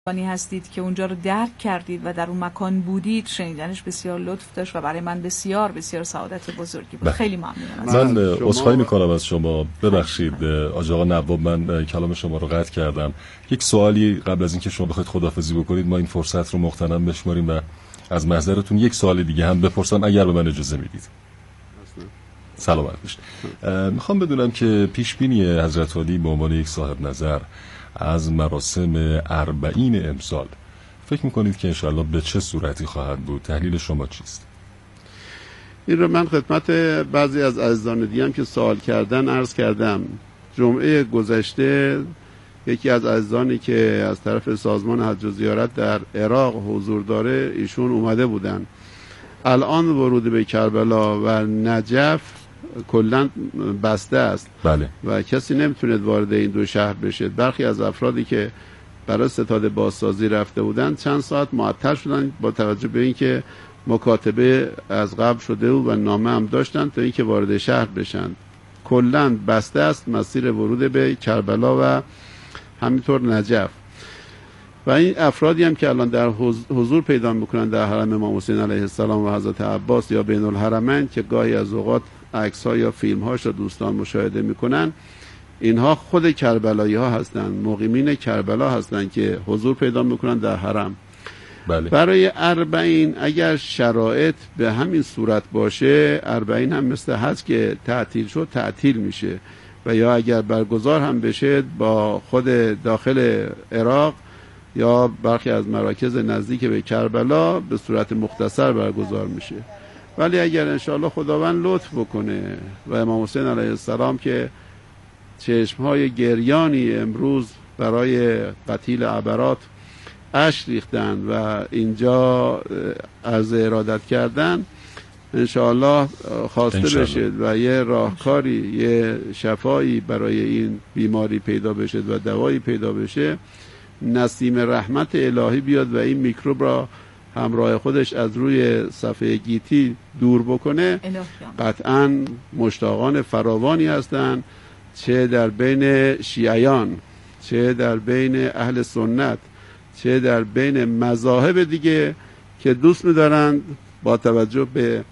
هستید که اونجا رو درک کردید و در اون مکان بودید. شنیدنش بسیار لطف داشت و برای من بسیار بسیار سعادت بزرگی بود. خیلی ممنونم. من عذرخواهی میکنم از شما، ببخشید آقا نواب، من کلام شما رو قطع کردم. یک سوالی قبل از اینکه شما بخواید خداحافظی بکنید ما این فرصت رو مغتنم بشماریم و از محضرتون یک سوال دیگه هم بپرسم اگر به من اجازه میدید. سلامت باشید. میخوام بدونم که پیش بینی حضرت عالی به عنوان یک صاحب نظر از مراسم 40 امسال فکر میکنید که انشاءالله به چه صورتی خواهد بود؟ تحلیل شما چیست؟ این رو من خدمت بعضی از عزیزان دیگه که سوال کردن عرض کردم. جمعه گذشته یکی از عزیزانی که از طرف سازمان حج و زیارت در عراق حضور داره ایشون اومده بودن. الان ورود به کربلا و نجف کلاً بسته است. بله. و کسی نمیتونه وارد این دو شهر بشه. برخی از افرادی که برای ستاد بازسازی رفته بودن چند ساعت معطل شدن با توجه به اینکه مکاتبه از قبل شده بود و نامه هم داشتن تا اینکه وارد شهر بشن. کلاً بسته است مسیر ورود به کربلا و همینطور نجف. و این افرادی هم که الان در حضور پیدا میکنن در حرم امام حسین علیه السلام و حضرت عباس یا بین الحرمین که گاهی از اوقات عکس‌ها یا فیلم‌هاش رو دوستان مشاهده میکنن، اینها خود کربلایی ها هستن، مقیمین کربلا هستن که حضور پیدا میکنن در حرم. بله. برای 40 اگر شرایط به همین صورت باشه، 40 هم مثل حج که تعطیل شد تعطیل میشه و یا اگر برگزار هم بشه با خود داخل عراق یا برخی از مراکز نزدیک به کربلا به صورت مختصر برگزار میشه. ولی اگر انشاءالله خداوند لطف بکنه و امام حسین علیه السلام که چشمهای گریانی امروز برای قتیل عبرات اشک ریختن و اینجا عرض ارادت کردن، انشاءالله خواسته بشه و یه راهکاری، یه شفایی برای این بیماری پیدا بشه و دوایی پیدا بشه، نسیم رحمت الهی بیاد و این میکروب را همراه خودش از روی صفحه گیتی دور بکنه. قطعاً مشتاقان فراوانی هستند، چه در بین شیعیان، چه در بین اهل سنت، چه در بین مذاهب دیگه که دوست می‌دارند با توجه به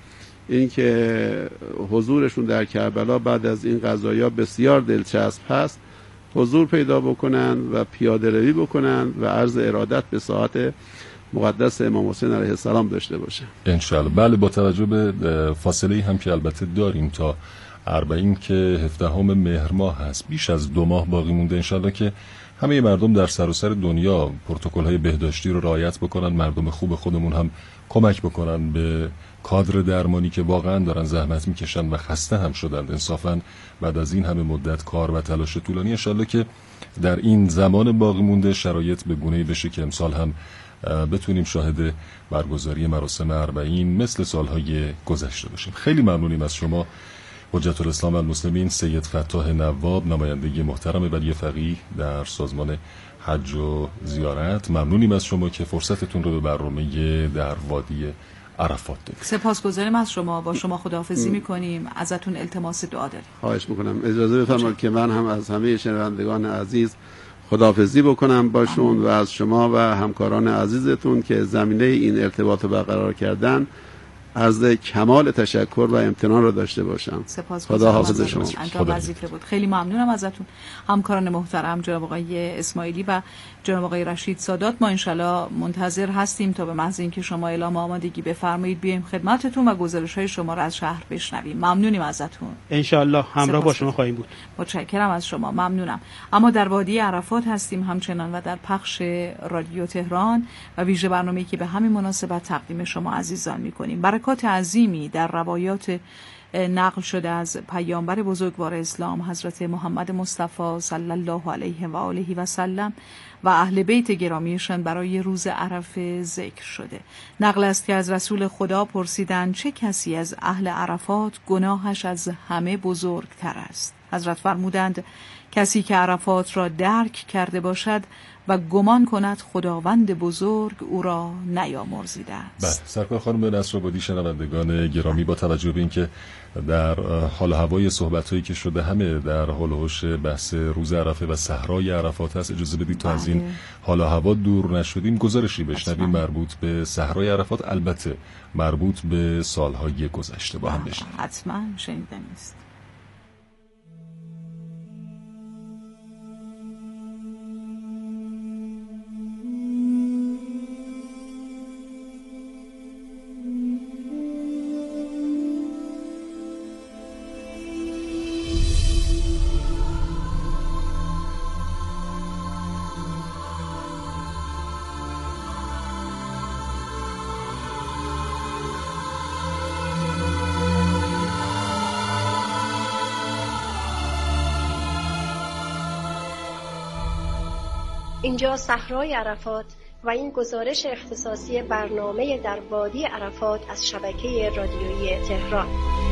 اینکه حضورشون در کربلا بعد از این قضایا بسیار دلچسب هست، حضور پیدا بکنن و پیاده روی بکنن و عرض ارادت به ساعت مقدس امام حسین علیه السلام داشته باشه انشالله. بله، با توجه به فاصله هم که البته داریم تا 40 که 17 مهر ماه هست، بیش از 2 ماه باقی مونده، انشالله که همه مردم در سراسر دنیا پروتکل‌های بهداشتی رو رعایت بکنن، مردم خوب خودمون هم کمک بکنن به کادر درمانی که واقعا دارن زحمت میکشن و خسته هم شدن انصافا بعد از این همه مدت کار و تلاش طولانی. انشالله که در این زمان باقی مونده شرایط به گونه‌ای بشه که امسال هم بتونیم شاهد برگزاری مراسم 40 مثل سالهای گذشته باشیم. خیلی ممنونیم از شما حجت الاسلام المسلمین سید فتاح نواب، نماینده محترم ولی فقیه در سازمان حج و زیارت. ممنونیم از شما که فرصتتون رو به برنامه در وادی عرفات دادید. سپاسگزاریم از شما. با شما خداحافظی میکنیم، ازتون التماس دعا داریم. خواهش میکنم اجازه بفرمایید که من هم از همه شنوندگان عزیز خداحافظی بکنم باشون و از شما و همکاران عزیزتون که زمینه این ارتباط رو برقرار کردن عرض کمال تشکر و امتنان رو داشته باشم. خدا حافظ شما. انجام وظیفه بود. خیلی ممنونم ازتون همکاران محترم جناب آقای اسماعیلی و جناب آقای رشید سادات. ما انشالله منتظر هستیم تا به محض اینکه شما اعلام آمادگی بفرمایید بیایم خدمتتون و گزارش‌های شما رو از شهر بشنویم. ممنونیم ازتون. انشالله همراه با شما خواهیم بود. متشکرم از شما. ممنونم. اما در وادی عرفات هستیم همچنان و در پخش رادیو تهران و ویژه برنامه‌ای که به همین مناسبت تقدیم شما عزیزان می‌کنیم. برکات عظیمی در روایات نقل شده از پیامبر بزرگوار اسلام حضرت محمد مصطفی صلی الله علیه و آله و سلم و اهل بیت گرامیشان برای روز عرفه ذکر شده. نقل است که از رسول خدا پرسیدند چه کسی از اهل عرفات گناهش از همه بزرگتر است؟ حضرت فرمودند کسی که عرفات را درک کرده باشد و گمان کند خداوند بزرگ او را نیامرزیده است. بله، سرکار خانم نصرآبادی، شنوندگان گرامی، با توجه به اینکه در حال هوای صحبت‌هایی که شده همه در حال و حوش بحث روز عرفه و صحرای عرفات هست. اجازه بدید تا از این حال و هوا دور نشدیم گزارشی بشنویم مربوط به صحرای عرفات، البته مربوط به سالهای گذشته. با هم بشنویم. حتما شنیدنی است. اینجا صحرای عرفات و این گزارش اختصاصی برنامه در وادی عرفات از شبکه رادیویی تهران.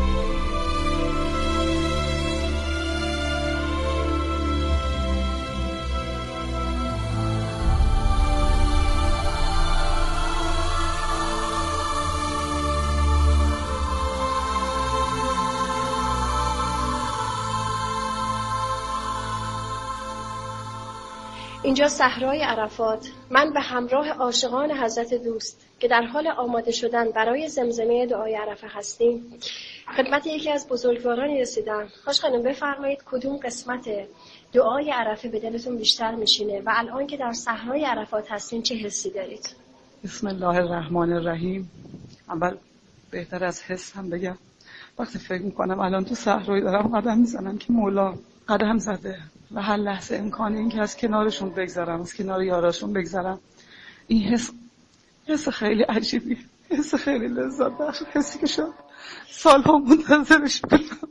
اینجا صحرای عرفات، من به همراه عاشقان حضرت دوست که در حال آماده شدن برای زمزمه دعای عرفه هستیم، خدمت یکی از بزرگوارانی رسیدم. خواهش خانم بفرمایید کدوم قسمت دعای عرفه به دلتون بیشتر میشینه و الان که در صحرای عرفات هستین چه حسی دارید؟ بسم الله الرحمن الرحیم. اول بهتر از حس هم بگم وقتی فکر میکنم الان تو صحرایی دارم قدم میزنم که مولا قدم زده و هر لحظه امکانه این که از کنارشون بگذرم، از کنار یاراشون بگذرم، این حس خیلی عجیبی، حس خیلی لذت بخش، حسی که شد سالها منتظرش بودم.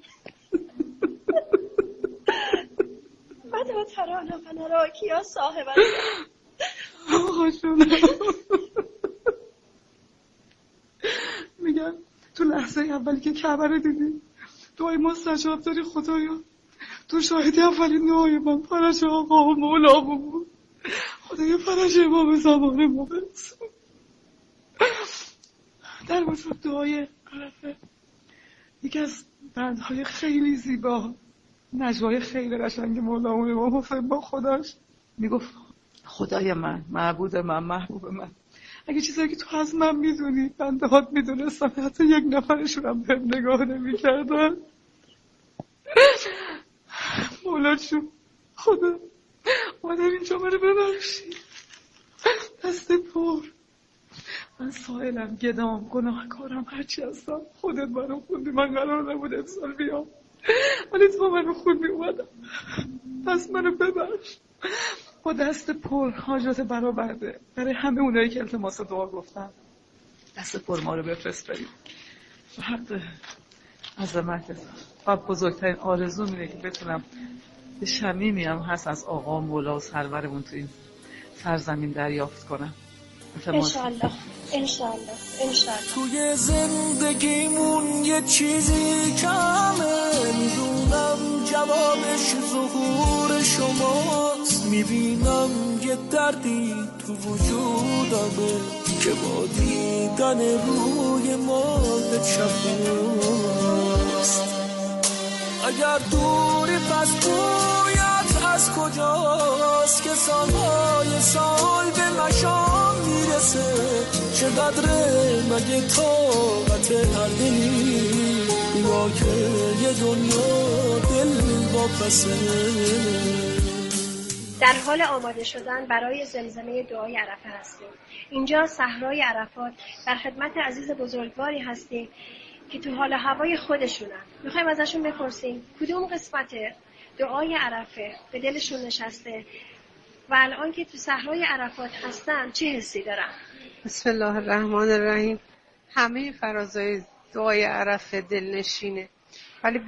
بعد با ترانه و نراکی ها صاحبت آقا جونم میگم تو لحظه اولی که کعبه رو دیدی دعای مستجاب داری خدایا، تو شاهدی اولین دعای من فرج آقا و مولا بود. خدایا فرج امام زمان ما برسون. در وسط دعای عرفه یکی از بندهای خیلی زیبا، نجوای خیلی قشنگ مولا و امام حسین با خداش میگفت خدای من، معبود من، محبوب من، اگه چیزایی که تو از من میدونی بنده هات میدونستم حتی یک نفرشون هم بهم نگاه نمیکردن. مولا جون خدا مادر اینجا منو ببخشی، دست پر من سائلم، گدام، گناهکارم، هرچی هستم خودت منو خوندی، من قرار نبود امسال بیام ولی تو منو خوندی اومدم، پس منو ببخش. با دست پر حاجات برآورده برای همه اونایی که التماس دعا گفتن، دست پر ما رو بفرست بریم. حق عظمتت و بزرگترین آرزو میره که بتونم به شمیمی هم هست از آقا مولا و سرورمون تو این سرزمین دریافت کنم. انشالله انشالله انشالله. توی زندگیمون یه چیزی کمه، میدونم جوابش ظهور شماست، میبینم یه دردی تو وجودمه که با دیدن روی مال شفاست. اگر دوری پس گویت از کجاست که سالهای سال به مشام میرسه، چقدره مگه طاقت هر دلی یا که یه دنیا دل واپسه. در حال آماده شدن برای زمزمه دعای عرفه هستیم. اینجا صحرای عرفات در خدمت عزیز بزرگواری هستیم که تو حال هوای خودشونن. میخوایم ازشون بپرسیم کدوم قسمت دعای عرفه به دلشون نشسته و الان که تو صحرای عرفات هستن چه حسی دارن. بسم الله الرحمن الرحیم. همه فرازهای دعای عرفه دلنشینه، ولی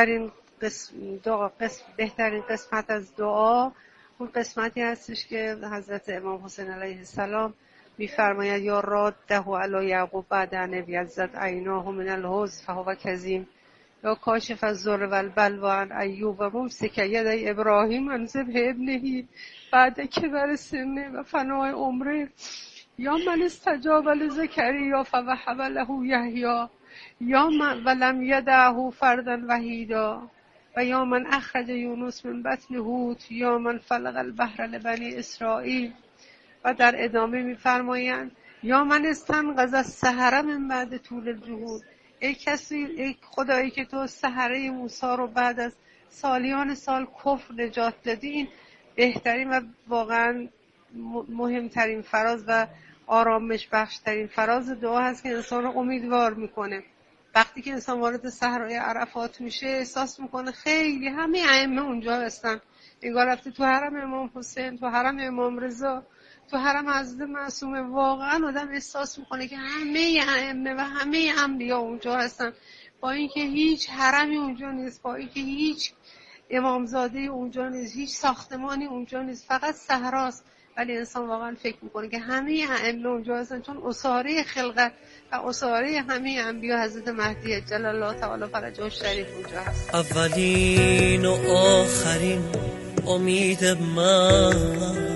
بهترین قسمت از دعا اون قسمتی هستش که حضرت امام حسین علیه السلام میفرماید یا راده علی یعقوب بعد ان ابیضت عیناه من الحزن فهو کظیم، یا کاشف الضر والبلوى عن ایوب و ممسک یدی ابراهیم عن ذبح ابنه بعد کبر سنه و فناء عمره، یا من استجاب لزکریا فوهب له یحیی یا من ولم یدعه فردا وحیدا و یا من اخرج یونس من بطن حوت یا من فلق البحر لبنی اسرائیل. و در ادامه میفرمایند یا من استنقذ السحر من بعد طول الجهود، ای خدایی که تو سحره موسی رو بعد از سالیان سال کفر نجات دادی. این بهترین و واقعا مهمترین فراز و آرامش بخشترین فراز دعا هست که انسان رو امیدوار میکنه. وقتی که انسان وارد صحرای عرفات میشه احساس میکنه خیلی همه ائمه اونجا هستن، انگار رفته تو حرم امام حسین، تو حرم امام رضا، تو حرم حضرت معصومه. واقعا آدم احساس میکنه که همه ائمه و همه انبیا اونجا هستن، با اینکه هیچ حرمی اونجا نیست، با اینکه هیچ امامزاده اونجا نیست، هیچ ساختمانی اونجا نیست، فقط صحراست. ولی انسان واقعا فکر میکنه که همه ائمه اونجا هستن، چون اساره خلقت و اساره همه انبیا حضرت مهدی جل الله تعالی فرجه الشریف اونجا هست. اولین و آخرین امید من،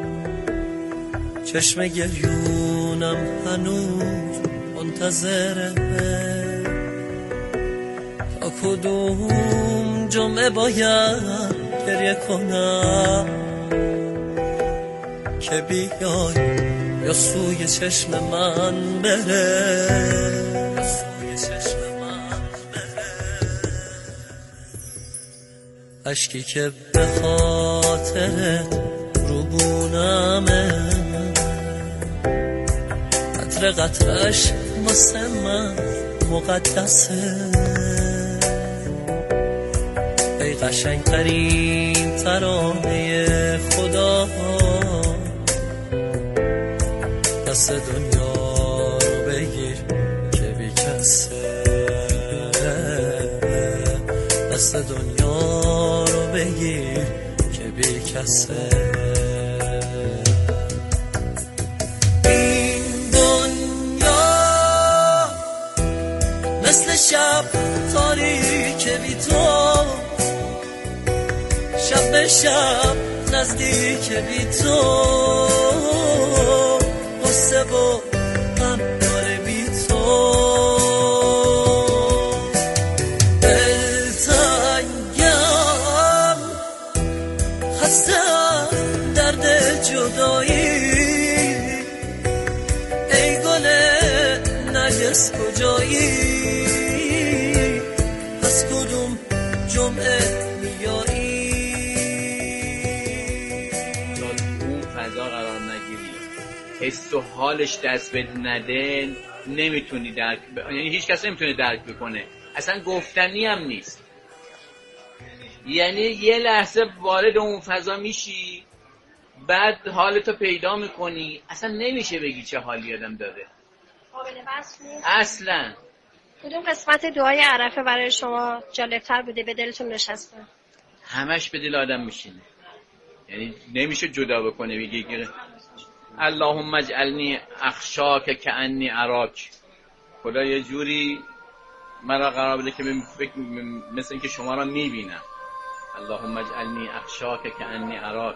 چشم گریونم هنوز منتظره تا کدوم جمعه باید گریه کنم که بیای یا سوی چشم من بره، یا سوی چشم من بره. اشکی که به خاطر روبونمه، قطره قطرش واسه من مقدسه. ای قشنگترین ترانه خدا، دست دنیا رو بگیر که بی کسه، دست دنیا رو بگیر که بی کسه. این دنیا مثل شب تاریک بی تو، شب به شب نزدیک بی تو، قصه و غم داره بی تو. دلتنگم خستم درد جدایی، ای گل نرگس کجایی، از کدوم جمعه میایی؟ اون فضا قرار نگیری، حس و حالش دست به نده، نمیتونی درک یعنی هیچ کس نمیتونه درک بکنه، اصلا گفتنی هم نیست. یعنی یه لحظه وارد اون فضا میشی، بعد حالتو پیدا میکنی، اصلا نمیشه بگی چه حالی آدم داره. قابل وصف نیست اصلا. کدوم قسمت دعای عرفه برای شما جالبتر بوده، به دلتون نشسته؟ همش به دل آدم میشینه، یعنی نمیشه جدا بکنه. بگی اللهم اجعلنی اخشاک کأنی اراک، خدا یه جوری مرا قرار بده که مثل اینکه شما را میبینم. اللهم اجعلنی اخشاک کأنی اراک.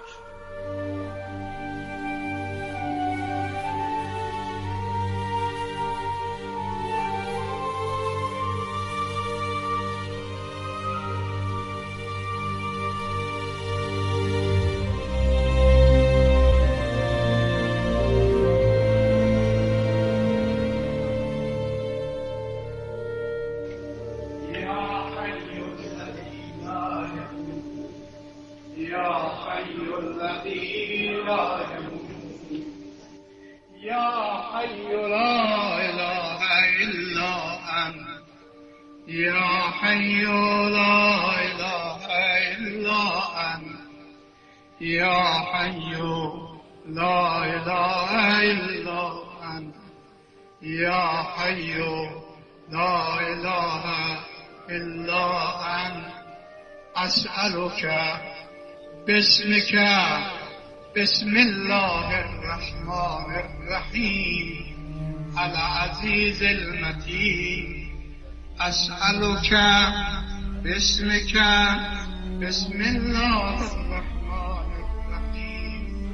أسألك باسمك بسم الله الرحمن الرحيم العزيز المتين أسألك باسمك بسم الله الرحمن الرحيم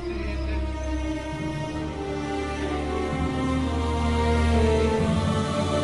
العزيز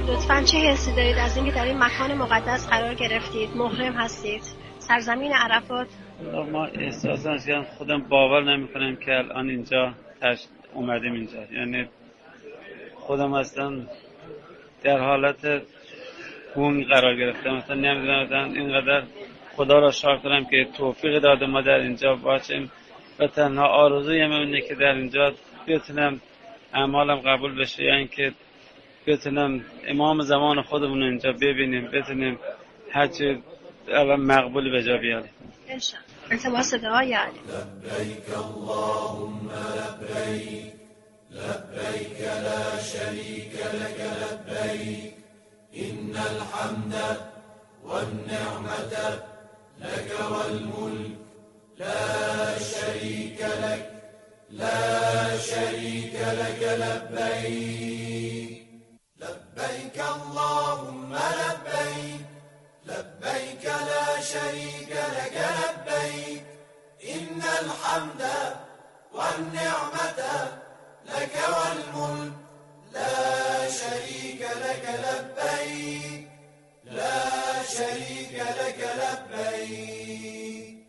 لطفاً چه حسی دارید از اینکه در این مکان مقدس قرار گرفتید، محرم هستید، سرزمین عرفات؟ ما احساساً خودم باور نمی‌کنم که الان اینجا اومدیم اینجا، یعنی خودم اصلا در حالت گنگ قرار گرفتم، مثلا نمیدونم اینقدر خدا را شکر کنم که توفیق داده ما در اینجا باشیم و تنها آرزویم اینه که در اینجا بتونم اعمالم قبول بشه، یعنی که بتونم امام زمان خودمون اینجا ببینیم، بتونیم حج مقبول به جا بیاریم انشاءالله. التماس دعا یا علی. لبیک اللهم لبیک لبیک لا شریک لک لبیک ان الحمد والنعمة لك والملك لا شريك لك لا شريك لك لبيك لبيك اللهم لبيك لبيك لا شريك لك لبيك إن الحمد والنعمة لك والملك لا شريك لك لبيك لا شريك لك لبيك.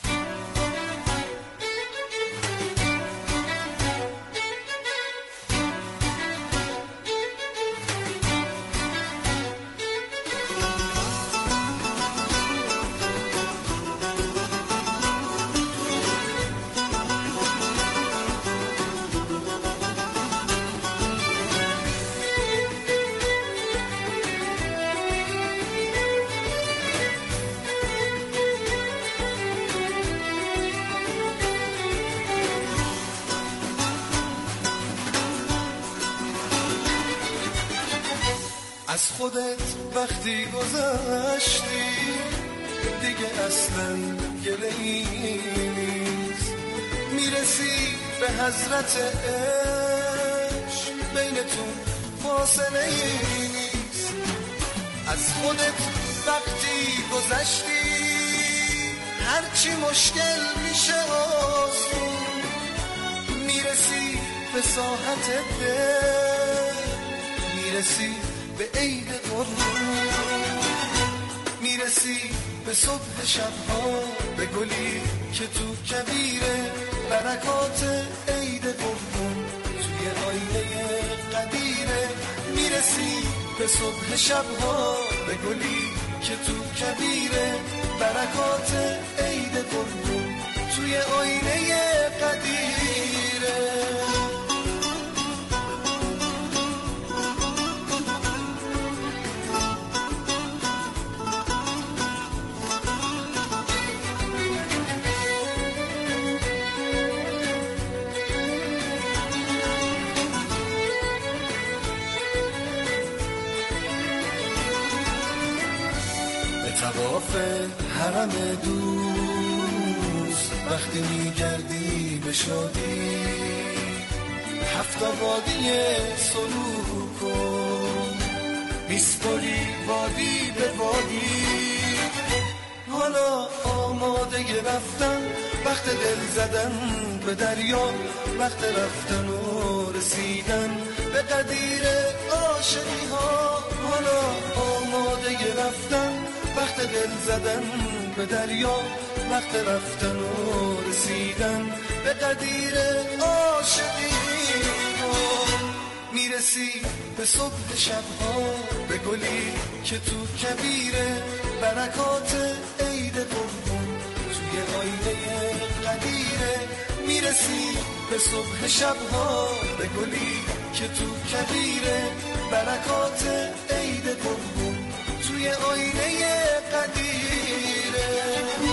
از خودت وقتی گذشتی دیگه اصلا گله‌ای نیست، میرسی به حضرت عشق بینتون فاصله‌ای نیست. از خودت وقتی گذشتی هرچی مشکل میشه آسون، میرسی به ساحت دل، میرسی به عید قربون، میرسی به صبح شبها، به گلی که تو کبیره برکات عید قربون توی آینه قدیره، میرسی به صبح شبها، به گلی که تو کبیره برکات عید قربون توی آینه قدیره. تواف حرم دوست وقتی میگردی به شادی، هفت وادی سلوک کن میسپاری وادی به وادی. حالا آماده رفتن وقت دل زدن به دریا، وقت رفتن و رسیدن به قدیر عاشقی ها. حالا آماده رفتن وقت دل زدن به دریا، وقت رفتن و رسیدن به قدیر عاشقی ها. میرسی به صبح شبها، به گلی که تو کبیره برکات عید قربون توی آینه قدیره. میرسی به صبح شبها، به گلی که تو کبیره برکات عید قربون توی آینه قدیره.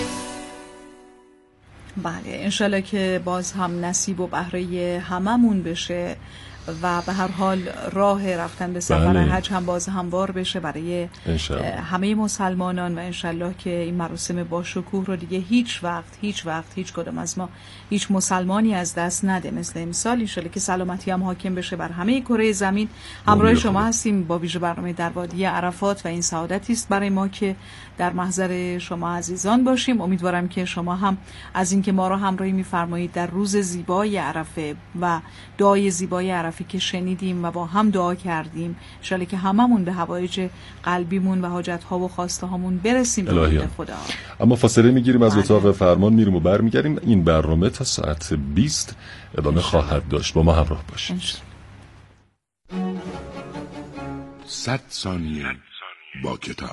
بله انشالله که باز هم نصیب و بهره هممون بشه و به هر حال راه رفتن به سفر حج هم باز هموار بشه برای همه مسلمانان و انشالله که این مراسم با شکوه رو دیگه هیچ وقت هیچ کدوم از ما، هیچ مسلمانی از دست نده مثل امسال. انشالله که سلامتی هم حاکم بشه بر همه کره زمین. همراه شما هستیم با ویژه برنامه در وادی عرفات و این سعادتی است برای ما که در محضر شما عزیزان باشیم. امیدوارم که شما هم از اینکه ما رو همراهی می‌فرمایید در روز زیبای عرفه و دعای زیبای عرفه حرفی که شنیدیم و با هم دعا کردیم، انشالله که هممون به حوایج قلبیمون و حاجت‌ها و خواسته هامون برسیم به امید خدا. اما فاصله میگیریم از اتاق فرمان، میریم و برمیگردیم. این برنامه تا ساعت 20 ادامه خواهد داشت. با ما همراه باشید. 100 ثانیه با کتاب.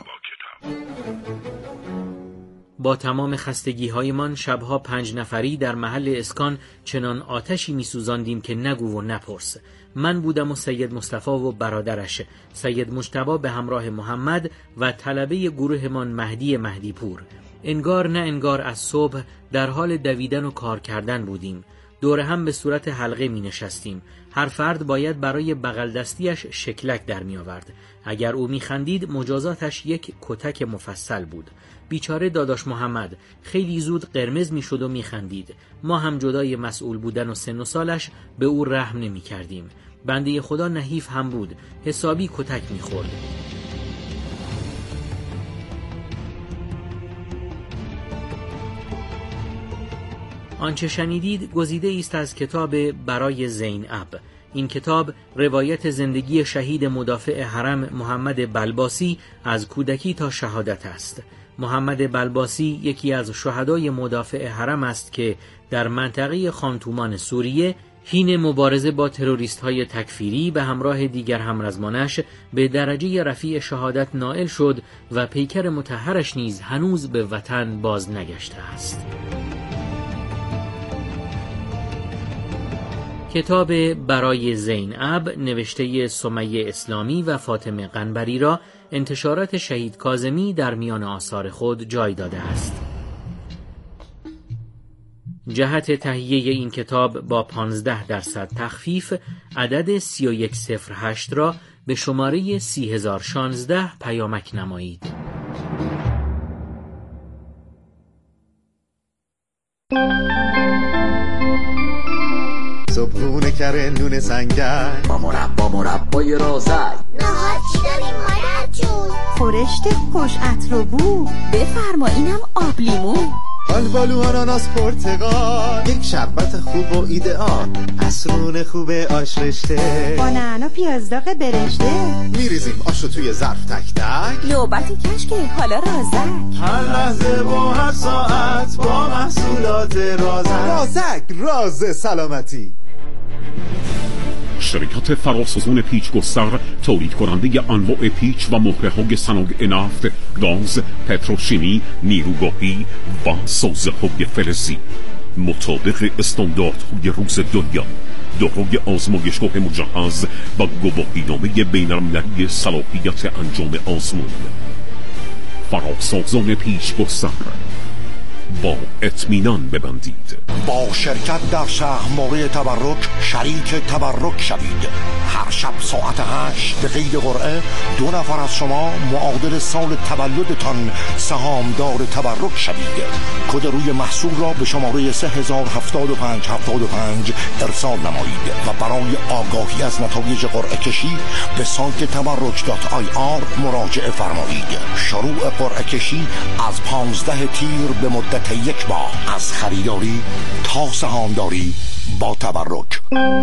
با تمام خستگی‌هایمان شبها 5 نفری در محل اسکان چنان آتشی می‌سوزاندیم که نگو و نپرس. من بودم و سید مصطفی و برادرش سید مجتبی به همراه محمد و طلبه گروهمان مهدی پور. انگار نه انگار از صبح در حال دویدن و کار کردن بودیم. دور هم به صورت حلقه می نشستیم. هر فرد باید برای بغل دستیش شکلک در می آورد. اگر او می خندید مجازاتش یک کتک مفصل بود. بیچاره داداش محمد خیلی زود قرمز می شد و می خندید. ما هم جدای مسئول بودن و سن و سالش به او رحم نمی کردیم. بنده خدا نحیف هم بود، حسابی کتک می خورد. آنچه شنیدید گزیده است از کتاب برای زینب. این کتاب روایت زندگی شهید مدافع حرم محمد بلباسی از کودکی تا شهادت است. محمد بلباسی یکی از شهدای مدافع حرم است که در منطقه خانتومان سوریه حین مبارزه با تروریست‌های تکفیری به همراه دیگر همرزمانش به درجه رفیع شهادت نائل شد و پیکر مطهرش نیز هنوز به وطن باز نگشته است. کتاب برای زینب نوشته سمیه اسلامی و فاطمه قنبری را انتشارات شهید کاظمی در میان آثار خود جای داده است. جهت تهیه این کتاب با 15% تخفیف عدد 3108 را به شماره 30016 پیامک نمایید. صبحونه کره نون سنگک با مربای رازک. نهار چی داریم مادر جون؟ خورشت خوش عطر و بو. بفرما اینم آب لیمو. آلبالو آناناس پرتقال. یک شربت خوب و ایدئال. عصرون خوب آش رشته. با نعنا پیاز داغ برشته. میریزیم آشو توی ظرف تک تک. نوبت کشکه حالا رازک. هر لحظه و هر ساعت با محصولات رازک. راز سلامتی. شرکت فراسازان پیچ گستر تولید کننده انواع پیچ و مهره‌های صنایع نفت، گاز، پتروشیمی، نیروگاهی و سازه‌های فلزی مطابق استانداردهای روز دنیا دارای آزمایشگاه مجهز و گواهینامه بین‌المللی صلاحیت انجام آزمون. فراسازان پیچ گستر، با اطمینان ببندید. با شرکت در شهرماره تبرک شریک تبرک شوید. هر شب ساعت 8 به قید قرعه 2 نفر از شما معادل سال تولدتان سهامدار تبرک شوید. کد روی محصول را به شماره 3075 ارسال نمایید و برای آگاهی از نتایج قرعه کشی به سایت تبرک.ir مراجعه فرمایید. شروع قرعه کشی از 15 تیر به مدت 1 ماه، از خریداری تا سهامداری با تبرک.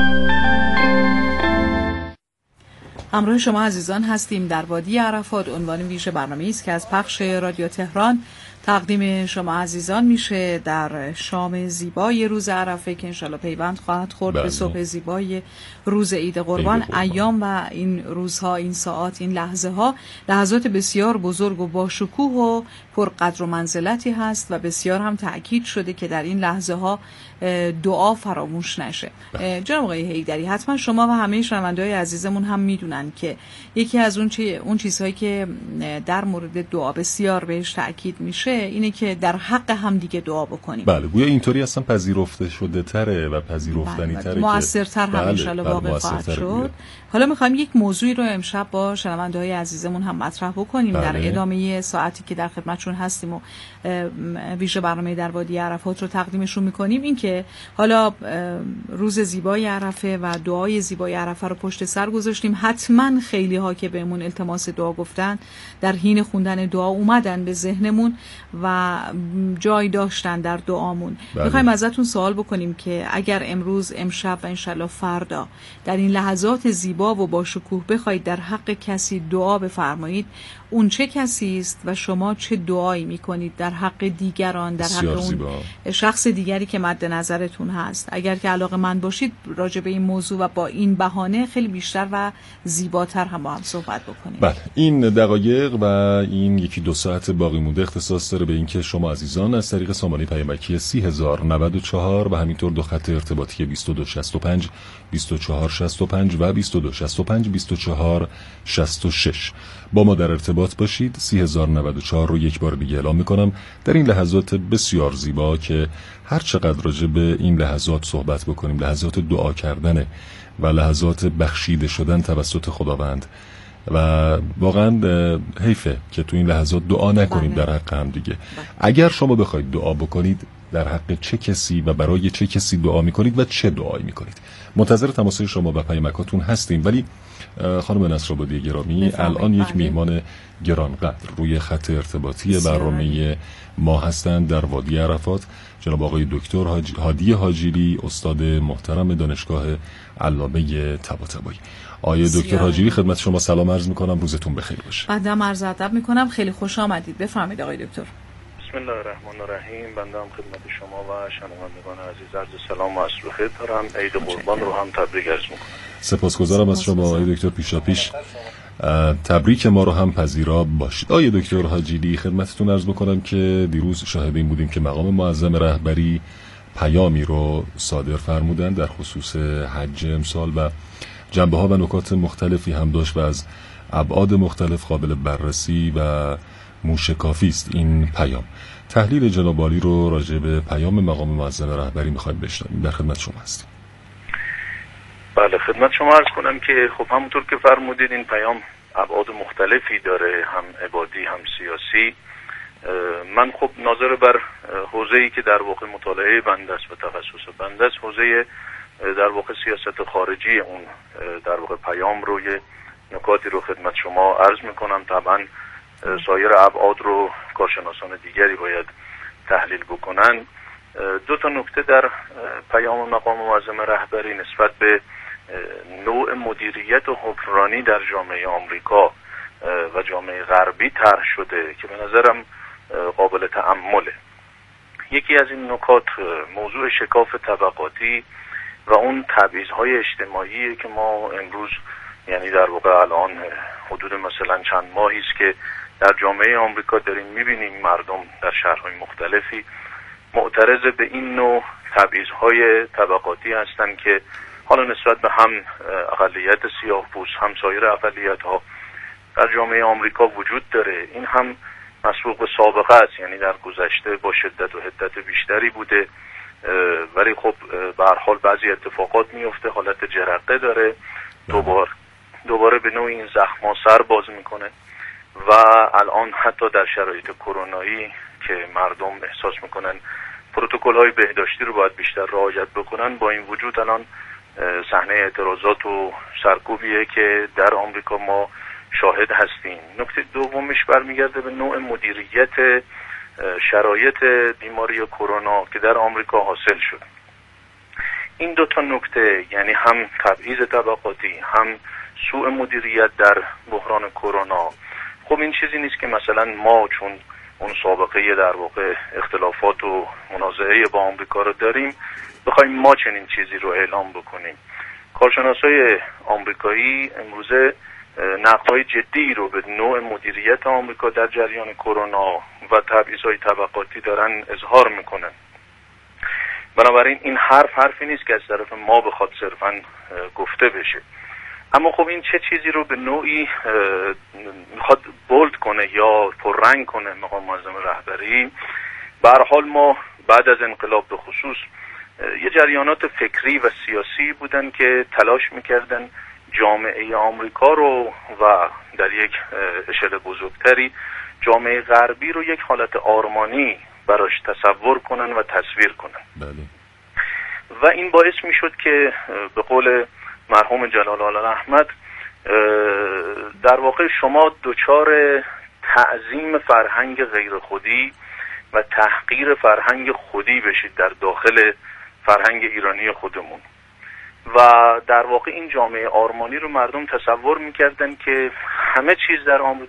همراه شما عزیزان هستیم در وادی عرفات. عنوان ویژه برنامه‌ای است که از پخش رادیو تهران تقدیم شما عزیزان میشه در شام زیبای روز عرفه که انشالله پیوند خواهد خورد به صبح زیبای روز عید قربان. ایام و این روزها، این ساعات، این لحظه ها لحظات بسیار بزرگ و با شکوه و پرقدر و منزلتی هست و بسیار هم تأکید شده که در این لحظه ها دعا فراموش نشه. جناب آقای حیدری، حتما شما و همه شنونده‌های عزیزمون هم میدونن که یکی از اون چیزهایی که در مورد دعا بسیار بهش تأکید میشه اینه که در حق هم دیگه دعا بکنیم. بله، گویا اینطوری اصلا پذیرفته شده تره و پذیرفتنی تره، موثرتر هم انشالله واقع خواهد شد. حالا میخوایم یک موضوعی رو امشب با شنونده‌های عزیزمون هم مطرح بکنیم در ادامه ساعتی که در خدمتشون هستیم و ویژه برنامه در وادی عرفات رو تقدیمشون میکنیم. این که حالا روز زیبای عرفه و دعای زیبای عرفه رو پشت سر گذاشتیم. حتما خیلی ها که بهمون التماس دعا گفتن در حین خوندن دعا اومدن به ذهنمون و جای داشتن در دعامون. میخوایم ازتون سوال بکنیم که اگر امروز، امشب و انشالله فردا در این لحظات زیبا و با شکوه بخواید در حق کسی دعا بفرمایید، اون چه کسی است و شما چه دعایی میکنید در حق دیگران، در حق اون شخص دیگری که مد نظرتون هست؟ اگر که علاقه‌مند باشید راجع به این موضوع و با این بهانه خیلی بیشتر و زیباتر هم با هم صحبت بکنیم. بله، این دقایق و این 1-2 ساعت باقی مونده اختصاص داره به اینکه شما عزیزان از طریق سامانه پیامکی 30094 و همینطور دو خط ارتباطی 2265 2465 و 2265 2466 با ما در ارتباط باشید. 30094 رو یک بار دیگه اعلام میکنم در این لحظات بسیار زیبا که هر چقدر راجع به این لحظات صحبت بکنیم، لحظات دعا کردنه و لحظات بخشیده شدن توسط خداوند و واقعا حیفه که تو این لحظات دعا نکنیم در حق هم دیگه. اگر شما بخواید دعا بکنید در حق چه کسی و برای چه کسی دعا میکنید و چه دعایی میکنید؟ منتظر تماس شما و پیامکاتون هستیم. ولی خانم نصرآبادی گرامی، الان یک میهمان گرانقدر روی خط ارتباطی برنامه ما هستند در وادی عرفات، جناب آقای دکتر هادی حاجیلی، استاد محترم دانشگاه علامه طباطبایی. آقای دکتر حاجیلی، خدمت شما سلام عرض میکنم، روزتون بخیر باشه. بعدم عرض ادب میکنم، خیلی خوش آمدید. بفرمایید آقای دکتر. بسم الله الرحمن الرحیم. بنده هم خدمت شما و شنوندگان عزیز عرض سلام و عصر بخیر دارم. عید قربان رو هم تبریک عرض میکنم. سپاسگزارم از شما آقای دکتر. پیشاپیش تبریک ما رو هم پذیرا باشید. آقای دکتر حاجیلی، خدمتتون عرض بکنم که دیروز شاهد این بودیم که مقام معظم رهبری پیامی رو صادر فرمودن در خصوص حج امسال و جنبه ها و نکات مختلفی هم داشت و از ابعاد مختلف قابل بررسی و موشکافی است این پیام. تحلیل جناب عالی رو راجع به پیام مقام معظم رهبری می‌خوایم بشنویم. در خدمت شما هستیم. بله، خدمت شما عرض کنم که خب همونطور که فرمودید این پیام ابعاد مختلفی داره، هم عبادی هم سیاسی. من خب ناظر بر حوزه‌ای که در واقع مطالعه بنده است و تخصص بنده است، حوزه در واقع سیاست خارجی اون در واقع پیام رو یه نکاتی رو خدمت شما عرض میکنم. طبعا سایر ابعاد رو کارشناسان دیگری باید تحلیل بکنن. 2 نکته در پیام مقام معظم رهبری نسبت به نوع مدیریت و حکمرانی در جامعه آمریکا و جامعه غربی طرح شده که به نظرم قابل تأمله. یکی از این نکات موضوع شکاف طبقاتی و اون تبعیض‌های اجتماعی که ما امروز، یعنی در واقع الان حدود مثلا چند ماهی است که در جامعه آمریکا داریم می‌بینیم مردم در شهرهای مختلفی معترض به این نوع تبعیض‌های طبقاتی هستند که حالا نسبت به هم اقلیت سیاه‌پوست هم سایر اقلیت‌ها در جامعه آمریکا وجود داره. این هم مسبوق به سابقه است، یعنی در گذشته با شدت و حدت بیشتری بوده، ولی خب به هر حال بعضی اتفاقات میفته، حالت جرقه داره، دوباره به نوعی این زخم‌ها سر باز میکنه و الان حتی در شرایط کرونایی که مردم احساس میکنن پروتکل‌های بهداشتی رو باید بیشتر رعایت بکنن، با این وجود الان صحنه اعتراضات و سرکوبیه که در آمریکا ما شاهد هستیم. نکته دومش برمیگرده به نوع مدیریت شرایط بیماری کرونا که در آمریکا حاصل شد. این 2 نکته، یعنی هم تبعیض طبقاتی هم سوء مدیریت در بحران کرونا، خب این چیزی نیست که مثلا ما چون اون سابقه در واقع اختلافات و منازعه با آمریکا رو داریم بخوایم ما چنین چیزی رو اعلام بکنیم. کارشناسای آمریکایی امروزه نقدهای جدی رو به نوع مدیریت آمریکا در جریان کرونا و تبعیض‌های طبقاتی دارن اظهار میکنن. بنابراین این حرفی نیست که از طرف ما بخواد صرفاً گفته بشه. اما خب این چه چیزی رو به نوعی میخواد بولد کنه یا پررنگ کنه مقام معظم رهبری. به هر حال ما بعد از انقلاب به خصوص یه جریانات فکری و سیاسی بودن که تلاش میکردن جامعه آمریکا رو و در یک اشل بزرگتری جامعه غربی رو یک حالت آرمانی براش تصور کنن و تصویر کنن. بله. و این باعث میشد که به قول مرحوم جلال الله احمد در واقع شما دچار تعظیم فرهنگ غیر خودی و تحقیر فرهنگ خودی بشید در داخل فرهنگ ایرانی خودمون. و در واقع این جامعه آرمانی رو مردم تصور میکردن که همه چیز در